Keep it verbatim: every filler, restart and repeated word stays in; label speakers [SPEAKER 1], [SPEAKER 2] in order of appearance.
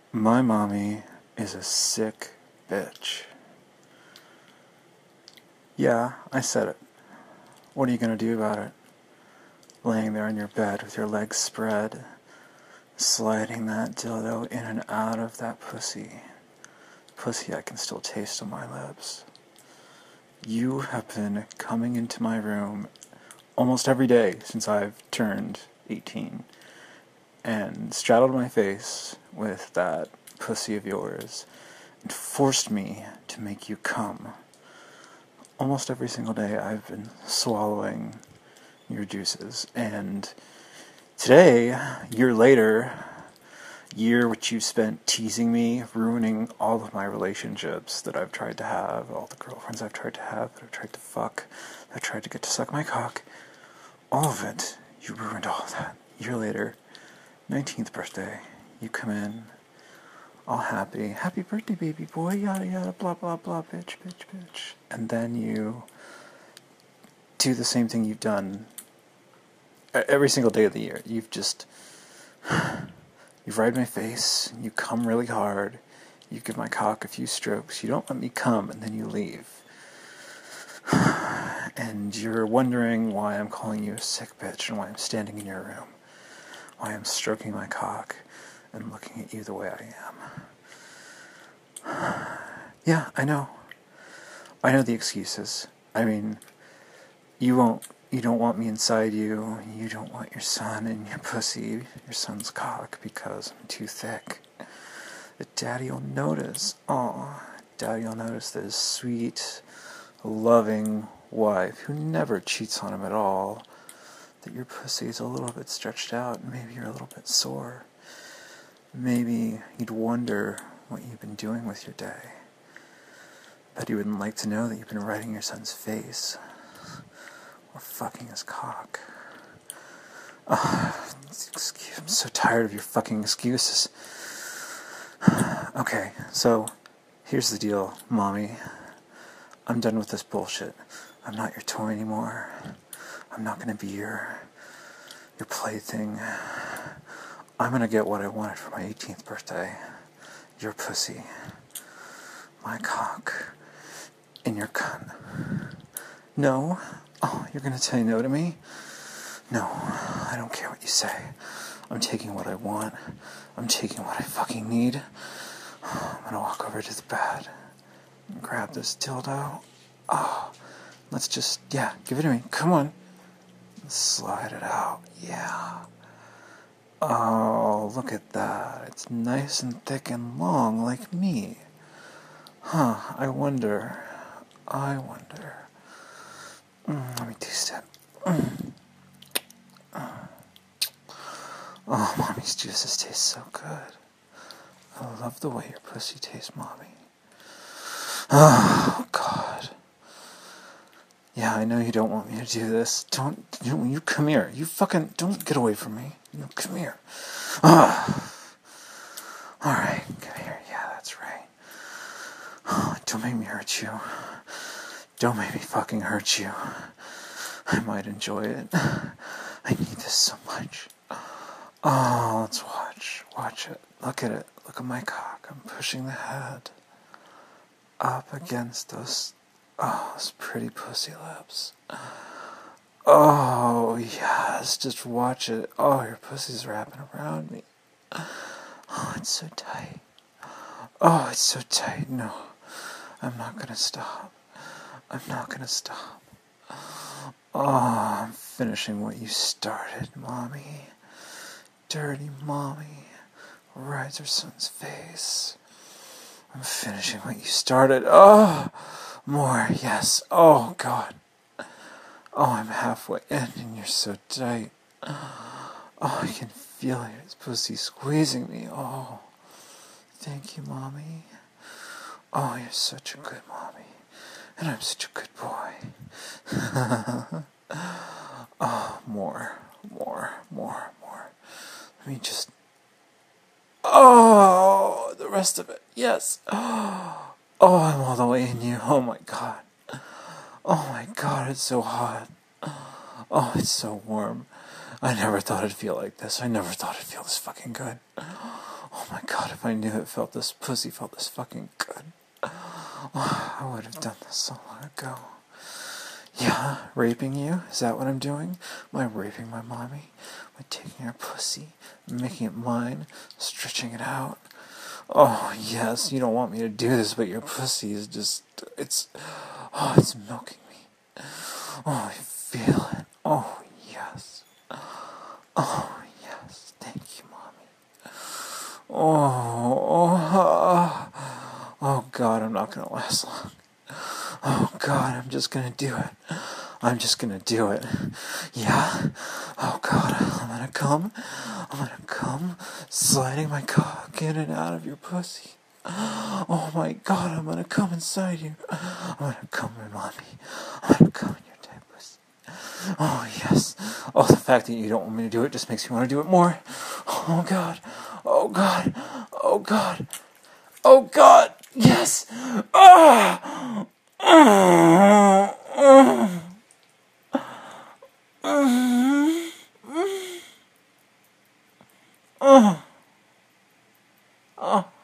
[SPEAKER 1] My mommy is a sick bitch. Yeah, I said it. What are you gonna do about it? Laying there in your bed with your legs spread, sliding that dildo in and out of that pussy. Pussy I can still taste on my lips. You have been coming into my room almost every day since I've turned eighteen and straddled my face with that pussy of yours and forced me to make you come. Almost every single day I've been swallowing your juices, and today, a year later, year which you spent teasing me, ruining all of my relationships that I've tried to have, all the girlfriends I've tried to have, that I've tried to fuck, that I've tried to get to suck my cock, all of it, you ruined all of that. A year later, nineteenth birthday, you come in, all happy, happy birthday baby boy, yada yada, blah blah blah, bitch, bitch, bitch. And then you do the same thing you've done every single day of the year. You've just, you ride my face, you come really hard, you give my cock a few strokes, you don't let me come, and then you leave. And you're wondering why I'm calling you a sick bitch and why I'm standing in your room, why I'm stroking my cock and looking at you the way I am. Yeah, I know. I know the excuses. I mean, you won't, you don't want me inside you, you don't want your son in your pussy, your son's cock, because I'm too thick. But Daddy'll notice, aw, Daddy'll notice that his sweet, loving wife, who never cheats on him at all, that your pussy is a little bit stretched out, and maybe you're a little bit sore. Maybe you'd wonder what you've been doing with your day. Bet you wouldn't like to know that you've been riding your son's face, or fucking his cock. Oh, excuse, I'm so tired of your fucking excuses. Okay, so, here's the deal, Mommy. I'm done with this bullshit. I'm not your toy anymore. I'm not gonna be your, your plaything. I'm gonna get what I wanted for my eighteenth birthday. Your pussy. My cock. In your cunt. No? Oh, you're gonna say no to me? No, I don't care what you say. I'm taking what I want. I'm taking what I fucking need. I'm gonna walk over to the bed and grab this dildo. Oh, let's just, yeah, give it to me. Come on. Let's slide it out. Yeah. Oh, look at that. It's nice and thick and long like me. Huh, I wonder. I wonder. Mm, let me taste it. Mm. Oh, Mommy's juices taste so good. I love the way your pussy tastes, Mommy. Oh, God. Yeah, I know you don't want me to do this. Don't, you, you come here. You fucking, don't get away from me. You come here. Oh. Alright, come here. Yeah, that's right. Oh, don't make me hurt you. Don't make me fucking hurt you. I might enjoy it. I need this so much. Oh, let's watch. Watch it. Look at it. Look at my cock. I'm pushing the head up against those, oh, those pretty pussy lips. Oh, yes. Just watch it. Oh, your pussy's wrapping around me. Oh, it's so tight. Oh, it's so tight. No, I'm not gonna stop. I'm not gonna stop. Oh, I'm finishing what you started, Mommy. Dirty Mommy rides her son's face. I'm finishing what you started. Oh, more, yes. Oh, God. Oh, I'm halfway in and you're so tight. Oh, I can feel it. His pussy squeezing me. Oh, thank you, Mommy. Oh, you're such a good Mommy. And I'm such a good boy. Oh, more, more, more, more. Let me just... Oh, the rest of it. Yes. Oh, I'm all the way in you. Oh, my God. Oh, my God, it's so hot. Oh, it's so warm. I never thought it'd feel like this. I never thought it'd feel this fucking good. Oh my god, if I knew it felt this pussy felt this fucking good. Oh, I would have done this so long ago. Yeah, raping you? Is that what I'm doing? Am I raping my mommy? Am I taking her pussy, making it mine, stretching it out? Oh, yes, you don't want me to do this, but your pussy is just, it's, oh, it's milking me. Oh, I feel it. Oh, yes. Oh, yes. Thank you, mommy. Oh, oh, oh, God, I'm not going to last long. Oh, God, I'm just going to do it. I'm just going to do it. Yeah? Oh, God, I'm going to come. I'm going to come sliding my cock in and out of your pussy. Oh, my God, I'm going to come inside you. I'm going to come in, mommy. I'm going to come in your tight pussy. Oh, yes. Oh, the fact that you don't want me to do it just makes me want to do it more. Oh, God. Oh, God. Oh, God. Oh, God. Yes. Ah! Ah! Ah! Ah! Ah!